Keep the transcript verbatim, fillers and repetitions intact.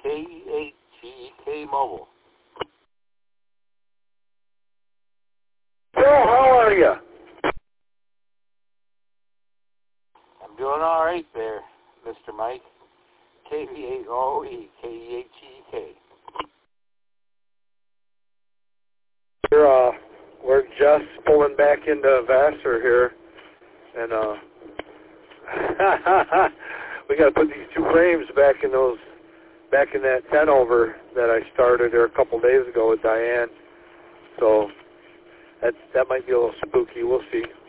K E H G E K Mobile. Bill, how are you? I'm doing all right there, Mister Mike. K V A R O E, K E H G E K. We're, uh, we're just pulling back into Vassar here, and uh, we got to put these two frames back in those, back in that ten over that I started there a couple days ago with Diane. So that that might be a little spooky. We'll see.